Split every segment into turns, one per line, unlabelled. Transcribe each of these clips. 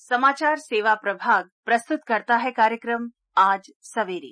समाचार सेवा प्रभाग प्रस्तुत करता है कार्यक्रम आज सवेरे।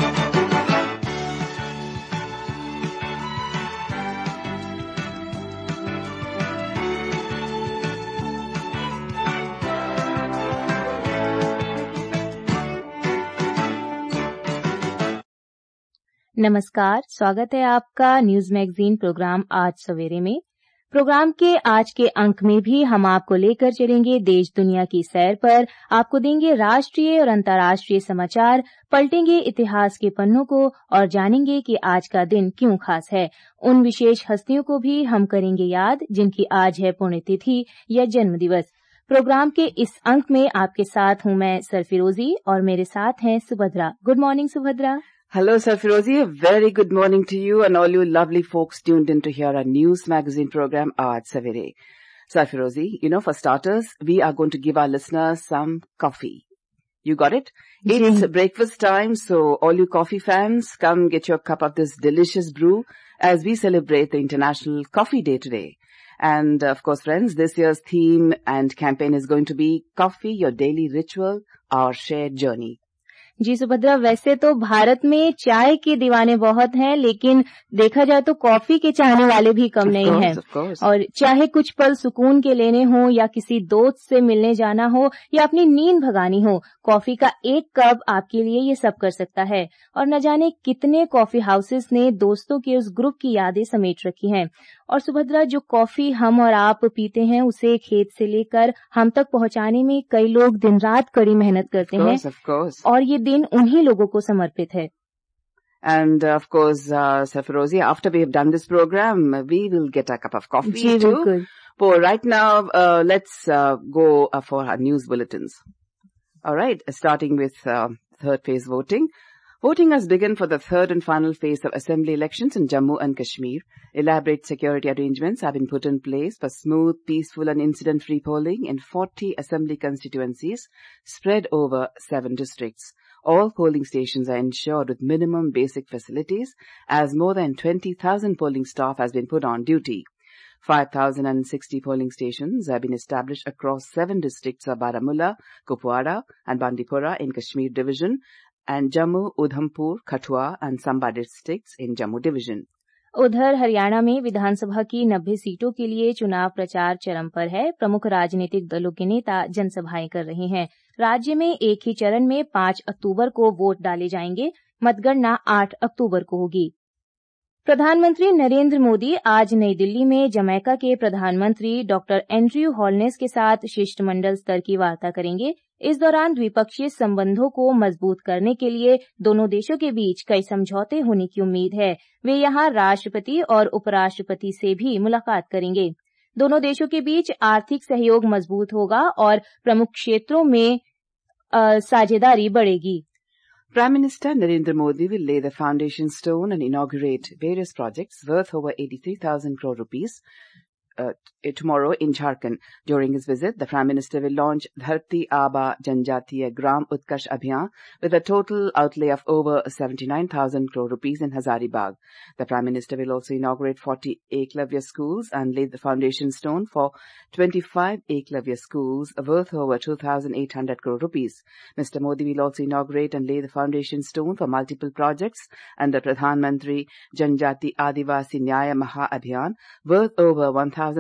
नमस्कार, स्वागत है आपका न्यूज मैगजीन प्रोग्राम आज सवेरे में। प्रोग्राम के आज के अंक में भी हम आपको लेकर चलेंगे देश दुनिया की सैर पर, आपको देंगे राष्ट्रीय और अंतर्राष्ट्रीय समाचार, पलटेंगे इतिहास के पन्नों को और जानेंगे कि आज का दिन क्यों खास है। उन विशेष हस्तियों को भी हम करेंगे याद जिनकी आज है पुण्यतिथि या जन्म दिवस। प्रोग्राम के इस अंक में आपके साथ हूं मैं सरफिरोजी और मेरे साथ हैं Subhadra. Good morning Subhadra.
Hello, Sarfirozi. A very good morning to you and all you lovely folks tuned in to hear our news magazine program, Aaj Savere. Sarfirozi, for starters, we are going to give our listeners some coffee. You got it? It's breakfast time, so all you coffee fans, come get your cup of this delicious brew as we celebrate the International Coffee Day today. And of course, friends, this year's theme and campaign is going to be Coffee, Your Daily Ritual, Our Shared Journey.
जी सुभद्रा, वैसे तो भारत में चाय के दीवाने बहुत हैं, लेकिन देखा जाए तो कॉफी के चाहने वाले भी कम नहीं हैं। और चाहे कुछ पल सुकून के लेने हो या किसी दोस्त से मिलने जाना हो या अपनी नींद भगानी हो, कॉफी का एक कप आपके लिए ये सब कर सकता है। और न जाने कितने कॉफी हाउसेस ने दोस्तों के उस ग्रुप की यादें समेट रखी हैं। और सुभद्रा, जो कॉफी हम और आप पीते हैं उसे खेत से लेकर हम तक पहुंचाने में कई लोग दिन रात कड़ी मेहनत करते हैं और ये दिन उन्हीं लोगों को समर्पित है।
And of course, Sarfirozi, after we have done this program, we will get a cup of coffee too. But right now, let's go for our news bulletins. All right, starting with third phase voting. Voting has begun for the third and final phase of assembly elections in Jammu and Kashmir. Elaborate security arrangements have been put in place for smooth, peaceful and incident-free polling in 40 assembly constituencies spread over 7 districts. All polling stations are ensured with minimum basic facilities as more than 20,000 polling staff has been put on duty. 5,060 polling stations have been established across 7 districts of Baramulla, Kupwara and Bandipora in Kashmir Division and Jammu, Udhampur, Kathua and Samba districts in Jammu Division.
उधर हरियाणा में विधानसभा की 90 सीटों के लिए चुनाव प्रचार चरम पर है। प्रमुख राजनीतिक दलों के नेता जनसभाएं कर रहे हैं। राज्य में एक ही चरण में 5 अक्टूबर को वोट डाले जाएंगे। मतगणना 8 अक्टूबर को होगी। प्रधानमंत्री नरेंद्र मोदी आज नई दिल्ली में जमैका के प्रधानमंत्री डॉक्टर एंड्रयू हॉलनेस के साथ शिष्टमंडल स्तर की वार्ता करेंगे। इस दौरान द्विपक्षीय संबंधों को मजबूत करने के लिए दोनों देशों के बीच कई समझौते होने की उम्मीद है। वे यहां राष्ट्रपति और उपराष्ट्रपति से भी मुलाकात करेंगे। दोनों देशों के बीच आर्थिक सहयोग मजबूत होगा और प्रमुख क्षेत्रों में साझेदारी बढ़ेगी।
Prime Minister Narendra Modi will lay the foundation stone and inaugurate various projects worth over 83,000 crore rupees tomorrow in Jharkhand. During his visit, the Prime Minister will launch Dharti Aaba Janjatiya Gram Utkarsh Abhiyan with a total outlay of over 79,000 crore rupees in Hazaribagh. The Prime Minister will also inaugurate 40 Eklavya schools and lay the foundation stone for 25 Eklavya schools worth over 2,800 crore rupees. Mr. Modi will also inaugurate and lay the foundation stone for multiple projects under Pradhan Mantri Janjati Adivasi Nyaya Maha Abhiyan worth over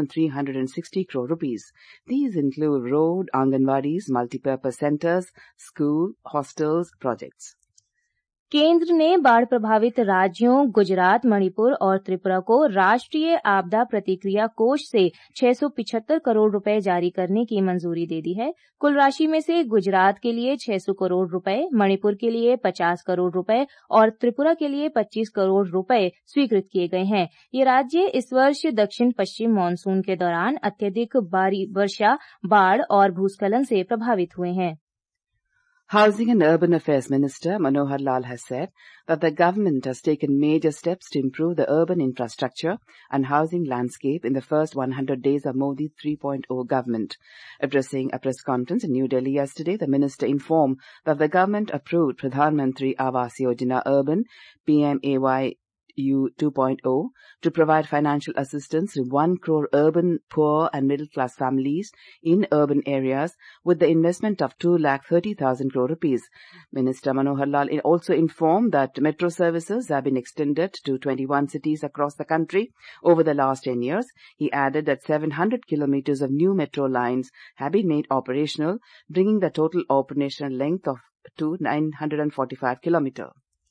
1,360 crore rupees. These include road, Anganwadis, multipurpose centers, school, hostels, projects.
केंद्र ने बाढ़ प्रभावित राज्यों गुजरात, मणिपुर और त्रिपुरा को राष्ट्रीय आपदा प्रतिक्रिया कोष से 675 करोड़ रुपए जारी करने की मंजूरी दे दी है। कुल राशि में से गुजरात के लिए 600 करोड़ रुपए, मणिपुर के लिए 50 करोड़ रुपए और त्रिपुरा के लिए 25 करोड़ रुपए स्वीकृत किए गए हैं। ये राज्य इस वर्ष दक्षिण पश्चिम मानसून के दौरान अत्यधिक भारी वर्षा, बाढ़ और भूस्खलन से प्रभावित हुए हैं।
Housing and Urban Affairs Minister Manohar Lal has said that the government has taken major steps to improve the urban infrastructure and housing landscape in the first 100 days of Modi 3.0 government. Addressing a press conference in New Delhi yesterday, the minister informed that the government approved Pradhan Mantri Awas Yojana Urban PMAY U 2.0 to provide financial assistance to 1 crore urban poor and middle-class families in urban areas with the investment of 2,30,000 crore rupees. Minister Manohar Lal also informed that metro services have been extended to 21 cities across the country over the last 10 years. He added that 700 kilometers of new metro lines have been made operational, bringing the total operational length to 945 kilometers.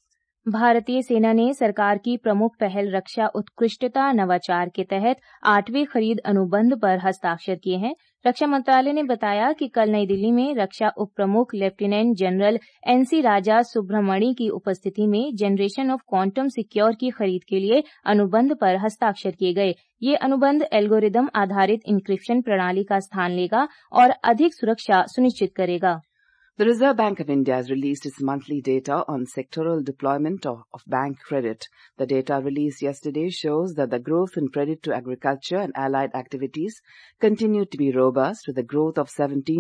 भारतीय सेना ने सरकार की प्रमुख पहल रक्षा उत्कृष्टता नवाचार के तहत 8वें खरीद अनुबंध पर हस्ताक्षर किए हैं। रक्षा मंत्रालय ने बताया कि कल नई दिल्ली में रक्षा उप प्रमुख lieutenant general NC Raja Subramani की उपस्थिति में जनरेशन ऑफ क्वांटम सिक्योर की खरीद के लिए अनुबंध पर हस्ताक्षर किए गए। ये अनुबंध एल्गोरिदम आधारित इंक्रिप्शन प्रणाली का स्थान लेगा और अधिक सुरक्षा सुनिश्चित करेगा।
The Reserve Bank of India has released its monthly data on sectoral deployment of bank credit. The data released yesterday shows that the growth in credit to agriculture and allied activities continued to be robust, with a growth of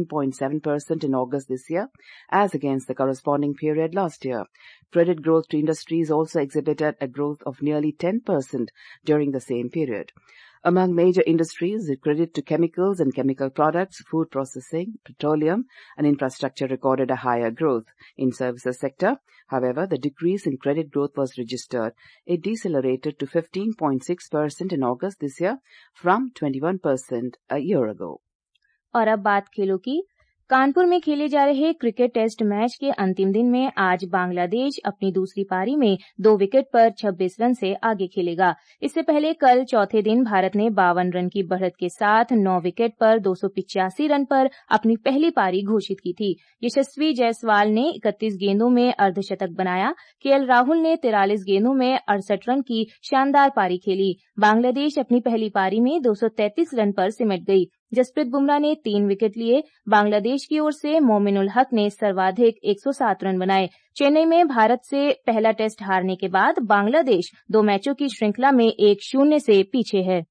17.7% in August this year, as against the corresponding period last year. Credit growth to industries also exhibited a growth of nearly 10% during the same period. Among major industries, the credit to chemicals and chemical products, food processing, petroleum, and infrastructure recorded a higher growth. In services sector, however, the decrease in credit growth was registered. It decelerated to 15.6% in August this year from 21% a year ago.
और अब बात खेलों की। कानपुर में खेले जा रहे cricket test match के अंतिम दिन में आज बांग्लादेश अपनी दूसरी पारी में 2 विकेट पर 26 रन से आगे खेलेगा। इससे पहले कल चौथे दिन भारत ने 52 रन की बढ़त के साथ 9 विकेट पर 285 रन पर अपनी पहली पारी घोषित की थी। यशस्वी जायसवाल ने 31 गेंदों में अर्धशतक बनाया। केएल राहुल ने 43 गेंदों में 68 रन की शानदार पारी खेली। बांग्लादेश अपनी पहली पारी में 233 रन पर सिमट गई। जसप्रीत बुमराह ने 3 विकेट लिए। बांग्लादेश की ओर से मोमिनुल हक ने सर्वाधिक 107 रन बनाए। चेन्नई में भारत से पहला टेस्ट हारने के बाद बांग्लादेश 2 मैचों की श्रृंखला में 1-0 से पीछे है।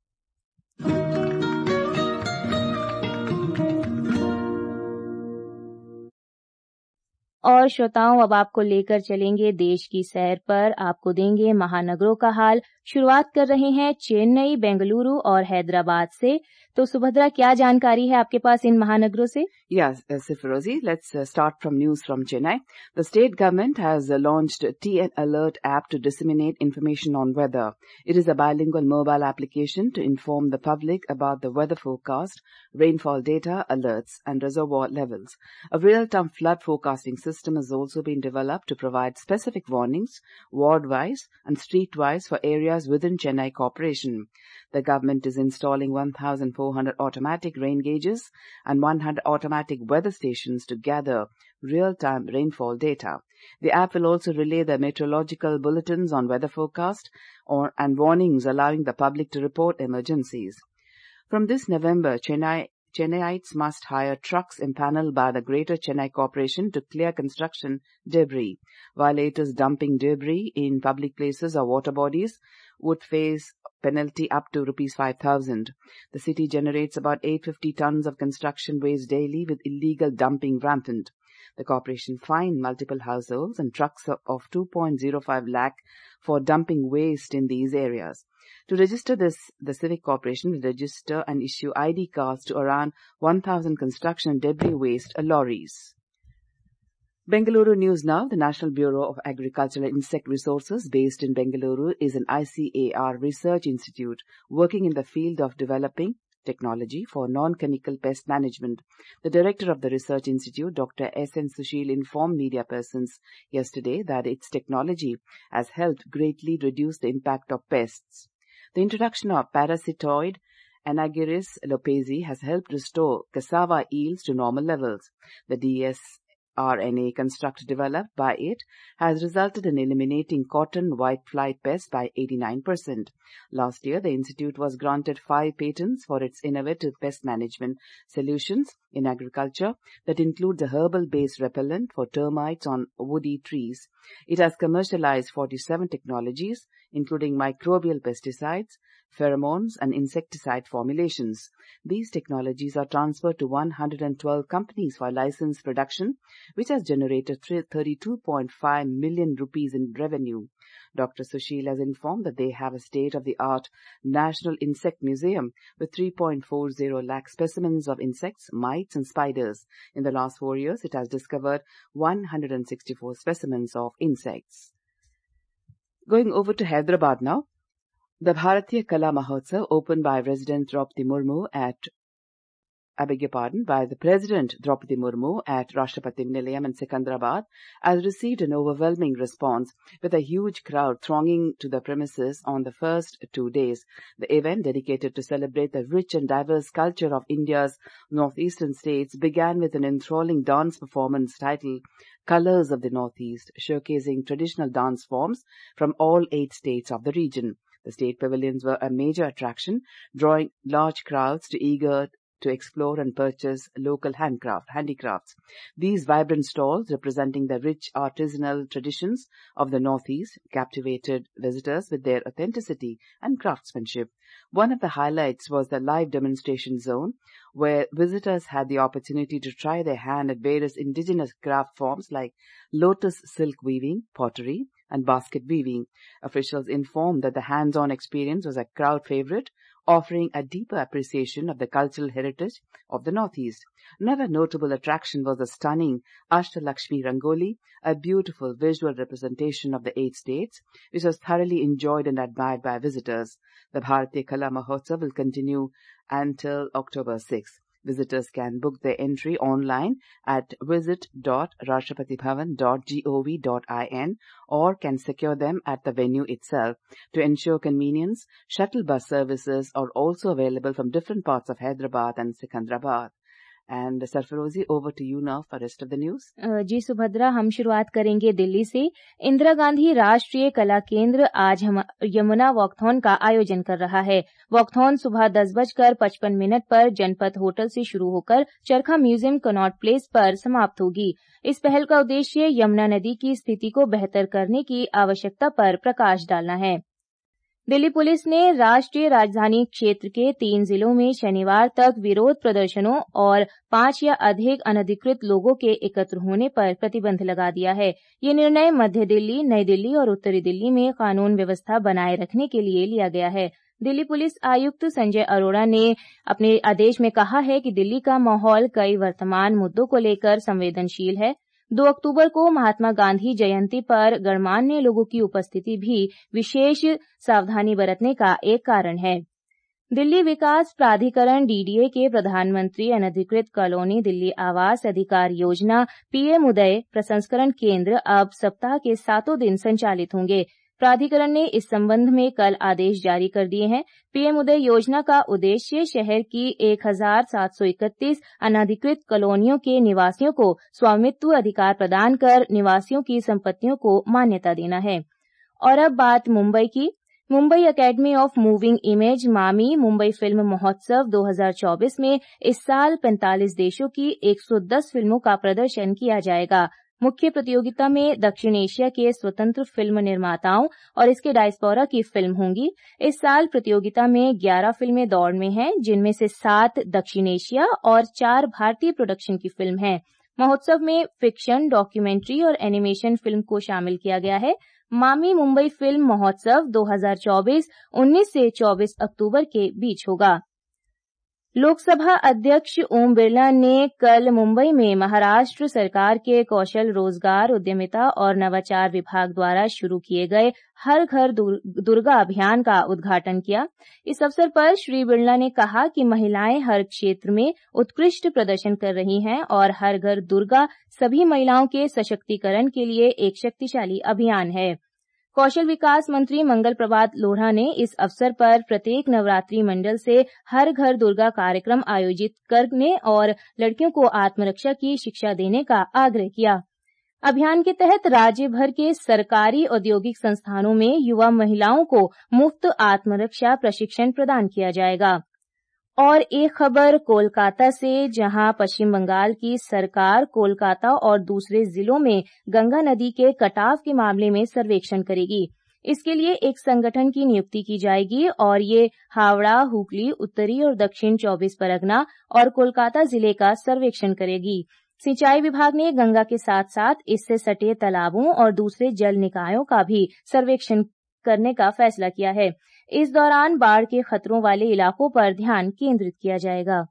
और श्रोताओं, अब आपको लेकर चलेंगे देश की सैर पर, आपको देंगे महानगरों का हाल। शुरुआत कर रहे हैं चेन्नई, बेंगलुरु और हैदराबाद से। तो सुभद्रा, क्या जानकारी है आपके पास इन महानगरों से?
Yes, Sifarozi, let's start from news from Chennai. The state government has launched TN Alert app to disseminate information on weather. It is a bilingual mobile application to inform the public about the weather forecast, rainfall data, alerts, and reservoir levels. A real-time flood forecasting system has also been developed to provide specific warnings, ward-wise and street-wise for areas within Chennai Corporation. The government is installing 1,400 automatic rain gauges and 100 automatic weather stations to gather real-time rainfall data. The app will also relay the meteorological bulletins on weather forecast and warnings, allowing the public to report emergencies. From this November, Chennaites must hire trucks impaneled by the Greater Chennai Corporation to clear construction debris. Violators dumping debris in public places or water bodies would face penalty up to rupees 5,000. The city generates about 850 tons of construction waste daily, with illegal dumping rampant. The corporation fined multiple households and trucks of 2.05 lakh for dumping waste in these areas. To register this, the Civic Corporation will register and issue ID cards to around 1,000 construction debris waste lorries. Bengaluru News Now. The National Bureau of Agricultural Insect Resources, based in Bengaluru, is an ICAR research institute working in the field of developing technology for non-chemical pest management. The director of the research institute, Dr. S.N. Sushil, informed media persons yesterday that its technology has helped greatly reduce the impact of pests. The introduction of parasitoid Anagyris lopezi has helped restore cassava yields to normal levels. The dsRNA construct developed by it has resulted in eliminating cotton whitefly pest by 89%. Last year, the institute was granted 5 patents for its innovative pest management solutions in agriculture that includes a herbal-based repellent for termites on woody trees. It has commercialized 47 technologies, including microbial pesticides, pheromones, and insecticide formulations. These technologies are transferred to 112 companies for licensed production, which has generated 32.5 million rupees in revenue. Dr. Sushil has informed that they have a state-of-the-art National Insect Museum with 3.40 lakh specimens of insects, mites and spiders. In the last 4 years, it has discovered 164 specimens of insects. Going over to Hyderabad now. The Bharatiya Kala Mahotsav, opened by President Draupadi Murmu by the President Draupadi Murmu at Rashtrapati Nilayam in Secunderabad, has received an overwhelming response with a huge crowd thronging to the premises on the first 2 days. The event, dedicated to celebrate the rich and diverse culture of India's northeastern states, began with an enthralling dance performance titled Colors of the Northeast, showcasing traditional dance forms from all 8 states of the region. The state pavilions were a major attraction, drawing large crowds eager to explore and purchase local handicrafts. These vibrant stalls, representing the rich artisanal traditions of the Northeast, captivated visitors with their authenticity and craftsmanship. One of the highlights was the live demonstration zone, where visitors had the opportunity to try their hand at various indigenous craft forms like lotus silk weaving, pottery, and basket weaving. Officials informed that the hands-on experience was a crowd favorite, offering a deeper appreciation of the cultural heritage of the Northeast. Another notable attraction was the stunning Ashtalakshmi Rangoli, a beautiful visual representation of the 8 states, which was thoroughly enjoyed and admired by visitors. The Bharatiya Kala Mahotsav will continue until October 6th. Visitors can book their entry online at visit.rashtrapatibhavan.gov.in or can secure them at the venue itself. To ensure convenience, shuttle bus services are also available from different parts of Hyderabad and Secunderabad. And Sarfarozi, over to you now for the rest of the news.
जी सुभद्रा, हम शुरुआत करेंगे दिल्ली से। इंदिरा गांधी राष्ट्रीय कला केंद्र आज Yamuna walkathon का आयोजन कर रहा है। वॉकथॉन सुबह 10:55 पर जनपथ होटल से शुरू होकर चरखा म्यूजियम कनॉट प्लेस पर समाप्त होगी। इस पहल का उद्देश्य यमुना नदी की स्थिति को बेहतर करने की आवश्यकता पर प्रकाश डालना है। दिल्ली पुलिस ने राष्ट्रीय राजधानी क्षेत्र के 3 जिलों में शनिवार तक विरोध प्रदर्शनों और 5 या अधिक अनधिकृत लोगों के एकत्र होने पर प्रतिबंध लगा दिया है। ये निर्णय मध्य दिल्ली, नई दिल्ली और उत्तरी दिल्ली में कानून व्यवस्था बनाए रखने के लिए लिया गया है। दिल्ली पुलिस आयुक्त संजय अरोड़ा ने अपने आदेश में कहा है कि दिल्ली का माहौल कई वर्तमान मुद्दों को लेकर संवेदनशील है। 2 अक्टूबर को महात्मा गांधी जयंती पर गणमान्य लोगों की उपस्थिति भी विशेष सावधानी बरतने का एक कारण है। दिल्ली विकास प्राधिकरण डीडीए के प्रधानमंत्री अनधिकृत कॉलोनी दिल्ली आवास अधिकार योजना पीएम उदय प्रसंस्करण केंद्र अब सप्ताह के 7 दिन संचालित होंगे। प्राधिकरण ने इस संबंध में कल आदेश जारी कर दिए हैं। पीएम उदय योजना का उद्देश्य शहर की 1731 अनधिकृत कॉलोनियों के निवासियों को स्वामित्व अधिकार प्रदान कर निवासियों की संपत्तियों को मान्यता देना है। और अब बात मुंबई की। Mumbai academy of moving image MAMI Mumbai film महोत्सव 2024 में इस साल 45 देशों की 110 फिल्मों का प्रदर्शन किया जाएगा। मुख्य प्रतियोगिता में दक्षिण एशिया के स्वतंत्र फिल्म निर्माताओं और इसके डायस्पोरा की फिल्म होंगी। इस साल प्रतियोगिता में 11 फिल्में दौड़ में हैं, जिनमें से 7 दक्षिण एशिया और 4 भारतीय प्रोडक्शन की फिल्म हैं। महोत्सव में फिक्शन, डॉक्यूमेंट्री और एनिमेशन फिल्म को शामिल किया गया है। मामी मुंबई फिल्म महोत्सव 2024 19 से 24 अक्टूबर के बीच होगा। लोकसभा अध्यक्ष ओम बिरला ने कल मुंबई में महाराष्ट्र सरकार के कौशल रोजगार, उद्यमिता और नवाचार विभाग द्वारा शुरू किए गए हर घर दुर्गा अभियान का उद्घाटन किया। इस अवसर पर श्री बिरला ने कहा कि महिलाएं हर क्षेत्र में उत्कृष्ट प्रदर्शन कर रही हैं और हर घर दुर्गा सभी महिलाओं के सशक्तिकरण के लिए एक शक्तिशाली अभियान है। कौशल विकास मंत्री मंगल प्रभात लोढ़ा ने इस अवसर पर प्रत्येक नवरात्रि मंडल से हर घर दुर्गा कार्यक्रम आयोजित करने और लड़कियों को आत्मरक्षा की शिक्षा देने का आग्रह किया। अभियान के तहत राज्य भर के सरकारी औद्योगिक संस्थानों में युवा महिलाओं को मुफ्त आत्मरक्षा प्रशिक्षण प्रदान किया जाएगा। और एक खबर कोलकाता से, जहां पश्चिम बंगाल की सरकार कोलकाता और दूसरे जिलों में गंगा नदी के कटाव के मामले में सर्वेक्षण करेगी। इसके लिए एक संगठन की नियुक्ति की जाएगी और ये हावड़ा, हुगली, उत्तरी और दक्षिण 24 परगना और कोलकाता जिले का सर्वेक्षण करेगी। सिंचाई विभाग ने गंगा के साथ साथ इससे सटे तालाबों और दूसरे जल निकायों का भी सर्वेक्षण करने का फैसला किया है। इस दौरान बाढ़ के खतरों वाले इलाकों पर ध्यान केंद्रित किया जाएगा।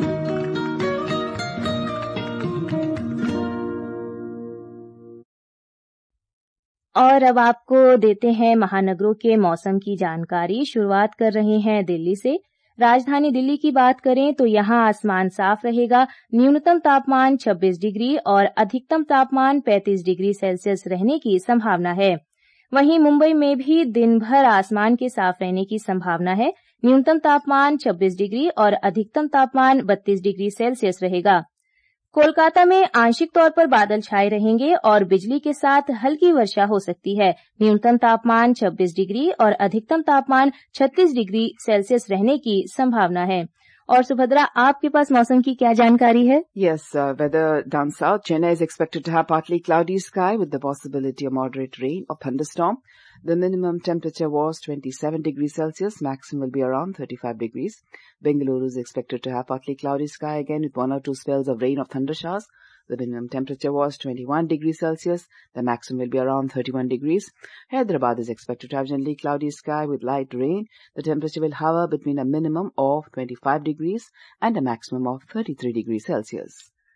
और अब आपको देते हैं महानगरों के मौसम की जानकारी। शुरुआत कर रहे हैं दिल्ली से। राजधानी दिल्ली की बात करें तो यहां आसमान साफ रहेगा। न्यूनतम तापमान 26 डिग्री और अधिकतम तापमान 35 डिग्री सेल्सियस रहने की संभावना है। वहीं मुंबई में भी दिन भर आसमान के साफ रहने की संभावना है। न्यूनतम तापमान 26 डिग्री और अधिकतम तापमान 32 डिग्री सेल्सियस रहेगा। कोलकाता में आंशिक तौर पर बादल छाए रहेंगे और बिजली के साथ हल्की वर्षा हो सकती है। न्यूनतम तापमान 26 डिग्री और अधिकतम तापमान 36 डिग्री सेल्सियस रहने की संभावना है। और सुभद्रा, आपके पास मौसम की क्या जानकारी है?
Yes, weather down south. Chennai is expected to have partly cloudy sky with the possibility of moderate rain or thunderstorm. The minimum temperature was 27 degrees Celsius. Maximum will be around 35 degrees. Bengaluru is expected to have partly cloudy sky again with 1 or 2 spells of rain or thunder showers. The minimum temperature was 21 degrees Celsius. The maximum will be around 31 degrees. Hyderabad is expected to have generally cloudy sky with light rain. The temperature will hover between a minimum of 25 degrees and a maximum of 33 degrees Celsius.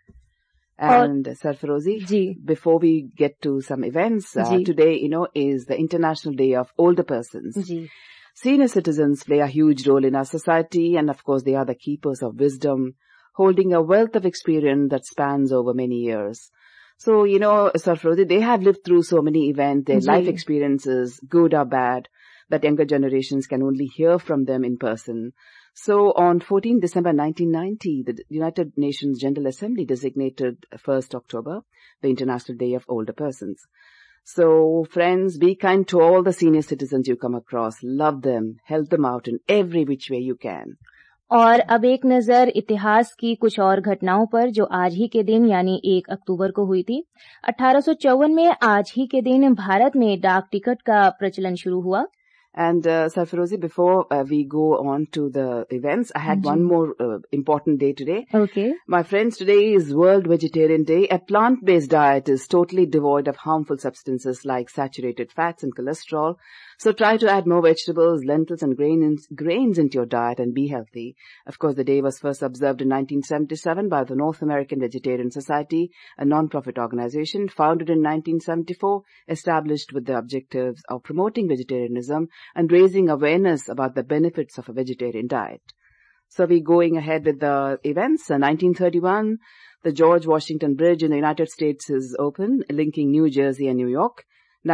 And Sarfarozi, before we get to some events, today, is the International Day of Older Persons. Senior citizens play a huge role in our society, and of course they are the keepers of wisdom, holding a wealth of experience that spans over many years. So, Sarfarozi, they have lived through so many events, their life experiences, good or bad, that younger generations can only hear from them in person. So, on 14 December 1990, the United Nations General Assembly designated 1st October the International Day of Older Persons. So, friends, be kind to all the senior citizens you come across. Love them, help them out in every which way you can.
और अब एक नजर इतिहास की कुछ और घटनाओं पर जो आज ही के दिन यानी 1 अक्टूबर को हुई थी। 1854 में आज ही के दिन भारत में डाक टिकट का प्रचलन शुरू हुआ।
And Sarfarozi, before we go on to the events, I had one more important day today.
Okay.
My friends, today is World Vegetarian Day. A plant-based diet is totally devoid of harmful substances like saturated fats and cholesterol. So try to add more vegetables, lentils and grains into your diet and be healthy. Of course, the day was first observed in 1977 by the North American Vegetarian Society, a non-profit organization founded in 1974, established with the objectives of promoting vegetarianism and raising awareness about the benefits of a vegetarian diet. So we're going ahead with the events. 1931, the George Washington Bridge in the United States is open, linking New Jersey and New York.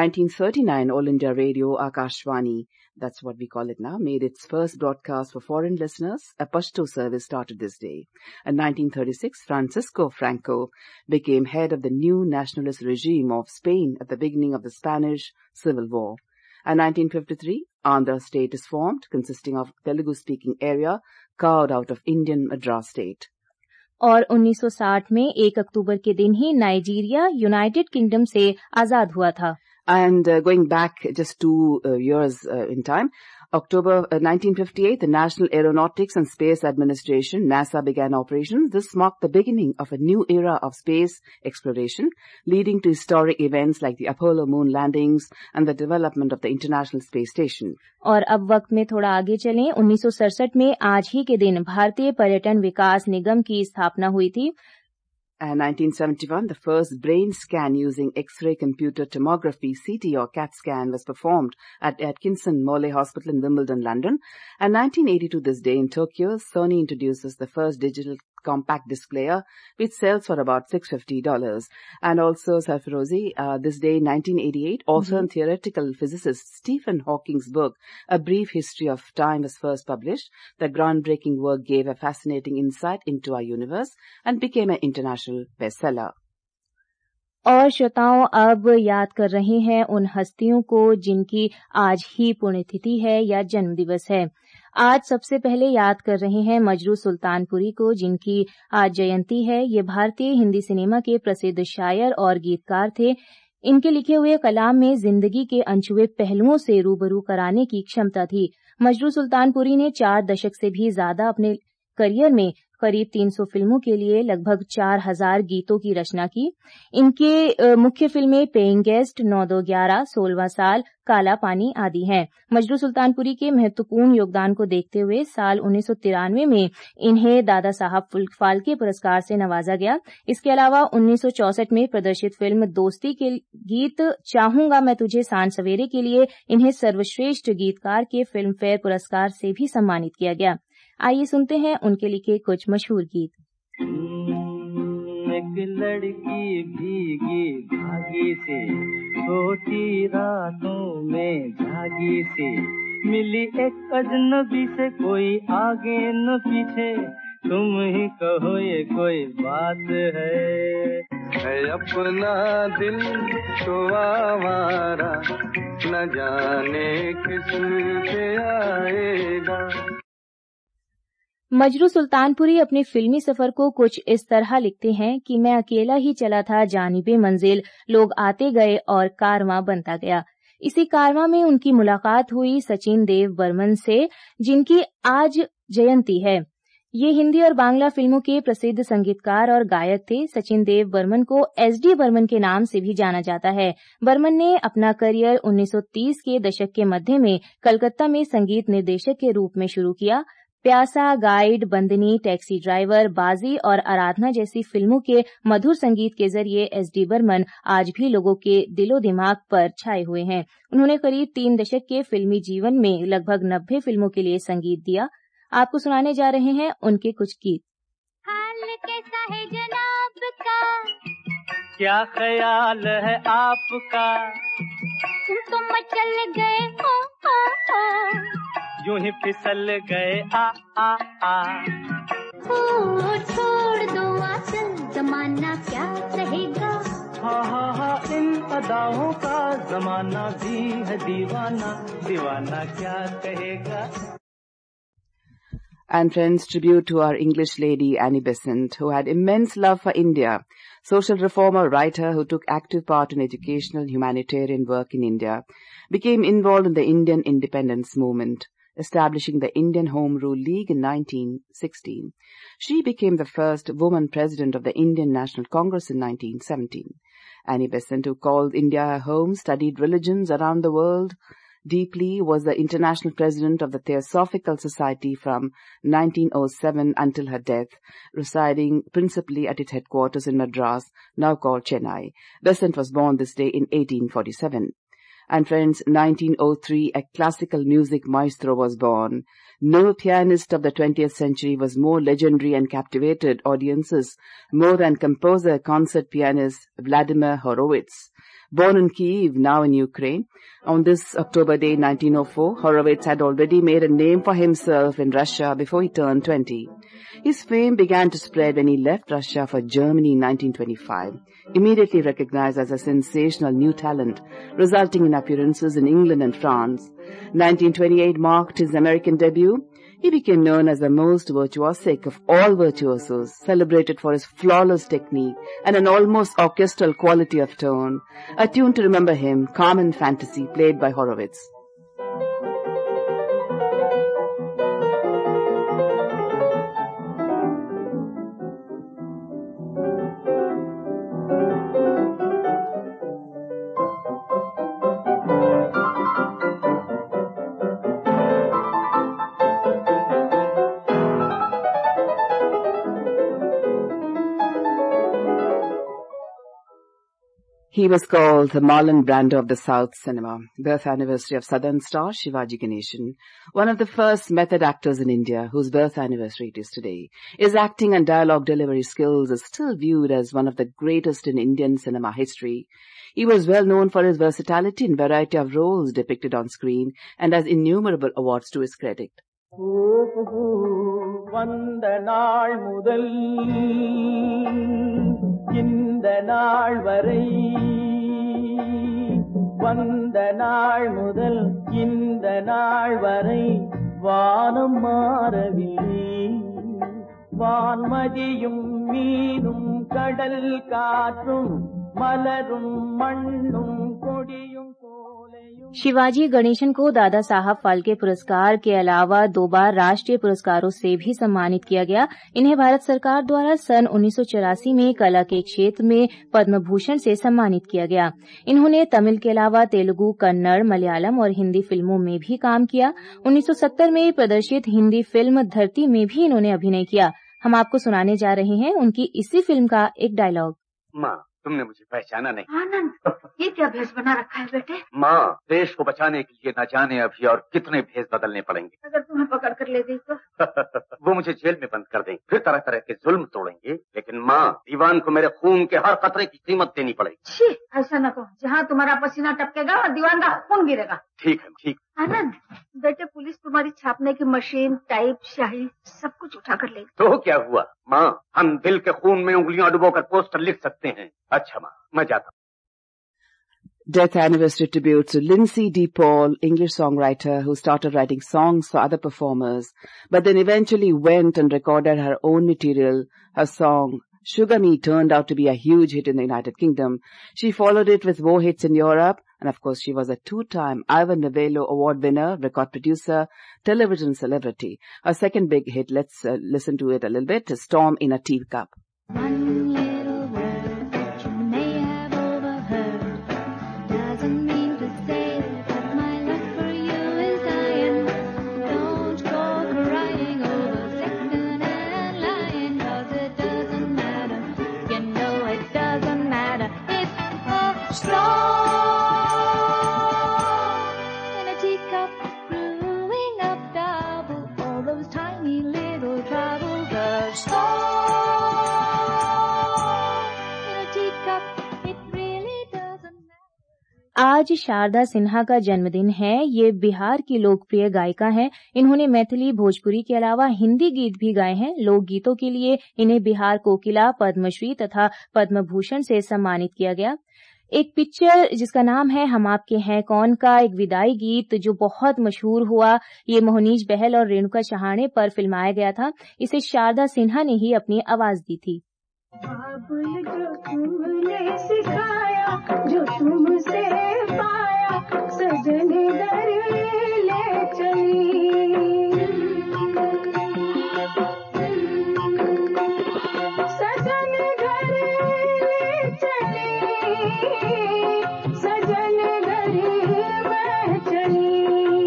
1939, All India Radio, Akashvani, that's what we call it now, made its first broadcast for foreign listeners. A Pashto service started this day. In 1936, Francisco Franco became head of the new nationalist regime of Spain at the beginning of the Spanish Civil War. In 1953, Andhra state is formed, consisting of Telugu-speaking area carved out of Indian Madras state.
और 1960 में 1 अक्टूबर के दिन ही Nigeria United kingdom से आजाद हुआ था।
And going back just 2 years in time, October 1958, the National Aeronautics and Space Administration, NASA, began operations. This marked the beginning of a new era of space exploration, leading to historic events like the Apollo moon landings and the development of the International Space Station.
और अब वक्त में थोड़ा आगे चलें। 1967 में आज ही के दिन भारतीय पर्यटन विकास निगम की स्थापना हुई थी।
And 1971, the first brain scan using X-ray computer tomography, CT or CAT scan, was performed at Atkinson Mole Hospital in Wimbledon, London. And 1982, this day in Tokyo, Sony introduces the first digital compact displayer, which sells for about $650. And also, Sarfarozi, this day in 1988, author and theoretical physicist Stephen Hawking's book, A Brief History of Time, was first published. The groundbreaking work gave a fascinating insight into our universe and became an international bestseller.
और श्रोताओं, अब याद कर रहे हैं उन हस्तियों को जिनकी आज ही पुण्यतिथि है या जन्म दिवस है। आज सबसे पहले याद कर रहे हैं मजरू सुल्तानपुरी को, जिनकी आज जयंती है। ये भारतीय हिंदी सिनेमा के प्रसिद्ध शायर और गीतकार थे। इनके लिखे हुए कलाम में जिंदगी के अनछुए पहलुओं से रूबरू कराने की क्षमता थी। मजरू सुल्तानपुरी ने 4 दशक से भी ज्यादा अपने करियर में करीब 300 फिल्मों के लिए लगभग 4000 गीतों की रचना की। इनके मुख्य फिल्में पेइंग गेस्ट, 9-2-11, 16वां साल, काला पानी आदि हैं। मजरू सुल्तानपुरी के महत्वपूर्ण योगदान को देखते हुए साल 1993 में इन्हें दादा साहब फाल्के पुरस्कार से नवाजा गया। इसके अलावा 1964 में प्रदर्शित फिल्म दोस्ती के गीत चाहूंगा मैं तुझे सांझ सवेरे के लिए इन्हें सर्वश्रेष्ठ गीतकार के फिल्म फेयर पुरस्कार से भी सम्मानित किया गया। आइए सुनते हैं उनके लिखे कुछ मशहूर गीत।
एक लड़की भीगी भागी से सोती रातों में जागी से मिली एक अजनबी से, कोई आगे न पीछे, तुम ही कहो ये कोई बात है अपना दिल तो आवारा न जाने किस से आएगा।
मजरू सुल्तानपुरी अपने फिल्मी सफर को कुछ इस तरह लिखते हैं कि मैं अकेला ही चला था जानिबे मंजिल, लोग आते गए और कारवां बनता गया। इसी कारवां में उनकी मुलाकात हुई सचिन देव बर्मन से, जिनकी आज जयंती है। ये हिंदी और बांग्ला फिल्मों के प्रसिद्ध संगीतकार और गायक थे। सचिन देव बर्मन को SD बर्मन के नाम से भी जाना जाता है। बर्मन ने अपना करियर 1930 के दशक के मध्य में कलकत्ता में संगीत निर्देशक के रूप में शुरू किया। प्यासा, गाइड, बंदनी, टैक्सी ड्राइवर, बाजी और आराधना जैसी फिल्मों के मधुर संगीत के जरिए SD बर्मन आज भी लोगों के दिलो दिमाग पर छाए हुए हैं। उन्होंने करीब 3 दशक के फिल्मी जीवन में लगभग 90 फिल्मों के लिए संगीत दिया। आपको सुनाने जा रहे हैं उनके कुछ गीत।
हाल कैसा है जनाब का,
क्या ख्याल है आपका,
तुम तो मचल गए हो,
यूं ही फिसल गए आ।
छोड़ दो आंचल, जमाना क्या कहेगा।
हा इन अदाओं का जमाना भी है दीवाना, दीवाना क्या कहेगा।
And friends, tribute to our English lady Annie Besant, who had immense love for India, social reformer, writer who took active part in educational humanitarian work in India, became involved in the Indian independence movement, establishing the Indian Home Rule League in 1916. She became the first woman president of the Indian National Congress in 1917. Annie Besant, who called India her home, studied religions around the world deeply, was the international president of the Theosophical Society from 1907 until her death, residing principally at its headquarters in Madras, now called Chennai. Besant was born this day in 1847. And friends, 1903, a classical music maestro was born. No pianist of the 20th century was more legendary and captivated audiences more than composer, concert pianist Vladimir Horowitz. Born in Kyiv, now in Ukraine, on this October day 1904, Horowitz had already made a name for himself in Russia before he turned 20. His fame began to spread when he left Russia for Germany in 1925, immediately recognized as a sensational new talent, resulting in appearances in England and France. 1928 marked his American debut. He became known as the most virtuosic of all virtuosos, celebrated for his flawless technique and an almost orchestral quality of tone. A tune to remember him, Carmen Fantasy, played by Horowitz. He was called the Marlon Brando of the South cinema, birth anniversary of Southern star Shivaji Ganeshan, one of the first method actors in India whose birth anniversary it is today. His acting and dialogue delivery skills are still viewed as one of the greatest in Indian cinema history. He was well known for his versatility in variety of roles depicted on screen and has innumerable awards to his credit.
வந்த நாள் முதல் இந்த நாள் வரை, வந்த நாள் முதல் இந்த நாள் வரை வானம் மாறவில்லை, வான்மதியும் மீனும் கடல் காற்றும்
शिवाजी गणेशन को दादा साहब फाल्के पुरस्कार के अलावा 2 बार राष्ट्रीय पुरस्कारों से भी सम्मानित किया गया। इन्हें भारत सरकार द्वारा सन 1984 में कला के क्षेत्र में पद्म भूषण से सम्मानित किया गया। इन्होंने तमिल के अलावा तेलुगु, कन्नड़, मलयालम और हिंदी फिल्मों में भी काम किया। 1970 में प्रदर्शित हिंदी फिल्म धरती में भी इन्होंने अभिनय किया। हम आपको सुनाने जा रहे हैं उनकी इसी फिल्म का एक डायलॉग।
माँ, तुमने मुझे पहचाना नहीं।
आनंद, ये क्या भेष बना रखा है बेटे?
माँ, देश को बचाने के लिए न जाने अभी और कितने भेष बदलने पड़ेंगे।
अगर तुम्हें पकड़ कर ले गई तो?
वो मुझे जेल में बंद कर देंगे, फिर तरह तरह के जुल्म तोड़ेंगे। लेकिन माँ, दीवान को मेरे खून के हर खतरे की कीमत देनी पड़ेगी।
छी, ऐसा न कहो। जहाँ तुम्हारा पसीना टपकेगा और दीवान का खून गिरेगा।
ठीक है, ठीक।
आनंद, बेटे पुलिस तुम्हारी छापने की मशीन, टाइप, स्याही सब कुछ उठा कर लेगी।
तो क्या हुआ माँ, हम दिल के खून में उंगलियां डुबोकर पोस्टर लिख सकते हैं। अच्छा माँ, मैं जाता हूँ।
Death anniversary tribute to Lindsay D. Paul, English songwriter who started writing songs for other performers, but then eventually went and recorded her own material. Her song, Sugar Me, turned out to be a huge hit in the United Kingdom. She followed it with more hits in Europe, and of course she was a 2-time Ivan Novello Award winner, record producer, television celebrity. Her second big hit, let's listen to it a little bit, is Storm in a Teacup.
One little word that you may have overheard doesn't mean to say that my love for you is dying. Don't go crying over second and lying, 'cause it doesn't matter. You know it doesn't matter. It's a storm in a teacup, brewing up double all those tiny little troubles. A storm.
आज शारदा सिन्हा का जन्मदिन है। ये बिहार की लोकप्रिय गायिका हैं। इन्होंने मैथिली, भोजपुरी के अलावा हिंदी गीत भी गाए हैं। लोकगीतों के लिए इन्हें बिहार कोकिला, पद्मश्री तथा पद्म भूषण से सम्मानित किया गया। एक पिक्चर जिसका नाम है हम आपके हैं कौन का एक विदाई गीत जो बहुत मशहूर हुआ, ये मोहनीश बहल और रेणुका चहाणे पर फिल्माया गया था। इसे शारदा सिन्हा ने ही अपनी आवाज दी थी।
बाबुल जो तुमने सिखाया, जो तुमसे पाया, सजन दर ले चली, सजन घर ले चली, सजन घर में चली,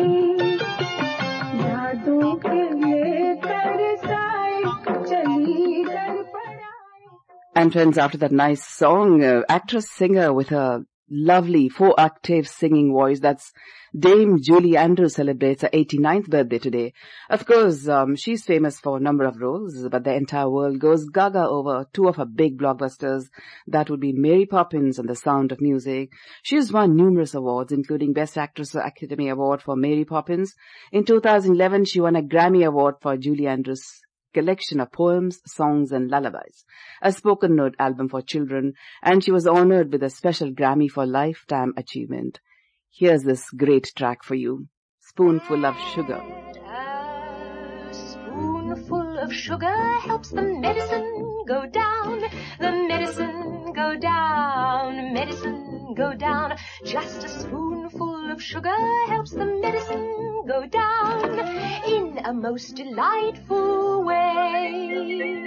यादों के लेकर साए चली कर पड़ा।
And friends, after that nice song, actress-singer with a lovely 4-octave singing voice, that's Dame Julie Andrews, celebrates her 89th birthday today. Of course, she's famous for a number of roles, but the entire world goes gaga over 2 of her big blockbusters. That would be Mary Poppins and The Sound of Music. She's won numerous awards, including Best Actress Academy Award for Mary Poppins. In 2011, she won a Grammy Award for Julie Andrews' collection of poems, songs and lullabies, a spoken word album for children, and she was honored with a special Grammy for Lifetime Achievement. Here's this great track for you, Spoonful of Sugar.
A spoonful of sugar helps the medicine go down, the medicine go down, medicine go down. Just a spoonful of sugar helps the medicine go down in a most delightful way.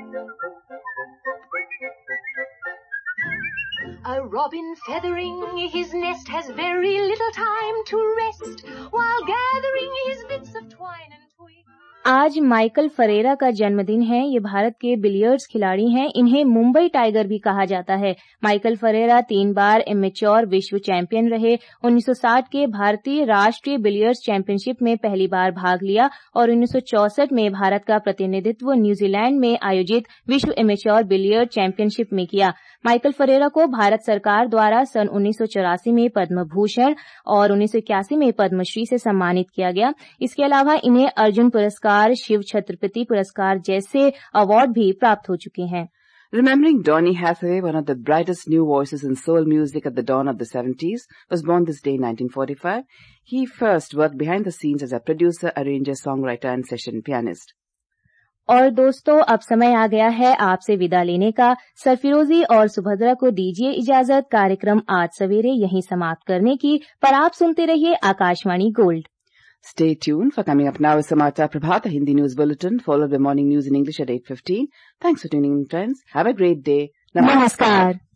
A robin feathering his nest has very little time to rest while gathering his bits of twine and twig.
आज माइकल फरेरा का जन्मदिन है। ये भारत के billiards खिलाड़ी हैं। इन्हें Mumbai tiger भी कहा जाता है। माइकल फरेरा 3 बार एमेच्योर विश्व चैंपियन रहे। 1960 के भारतीय राष्ट्रीय बिलियर्ड्स चैंपियनशिप में पहली बार भाग लिया और 1964 में भारत का प्रतिनिधित्व न्यूजीलैंड में आयोजित विश्व एमेच्योर बिलियर्ड चैंपियनशिप में किया। माइकल फरेरा को भारत सरकार द्वारा सन 1984 में पद्म भूषण और 1981 में पद्मश्री से सम्मानित किया गया। इसके अलावा इन्हें अर्जुन पुरस्कार, शिव छत्रपति पुरस्कार जैसे अवार्ड भी प्राप्त हो चुके हैं।
Remembering Donny Hathaway, one of the brightest new voices in soul music at the dawn of the 70s, was born this day in 1945. He first worked behind the scenes as a producer, arranger, songwriter and session pianist.
और दोस्तों, अब समय आ गया है आपसे विदा लेने का। सरफिरोजी और सुभद्रा को दीजिए इजाजत कार्यक्रम आज सवेरे यहीं समाप्त करने की, पर आप सुनते रहिए Akashvani gold.
Stay tuned for coming up now is Samachar Prabhat, a Hindi news bulletin, followed by morning news in English at 8:15. Thanks for tuning in, friends. Have a great day.
Namaskar.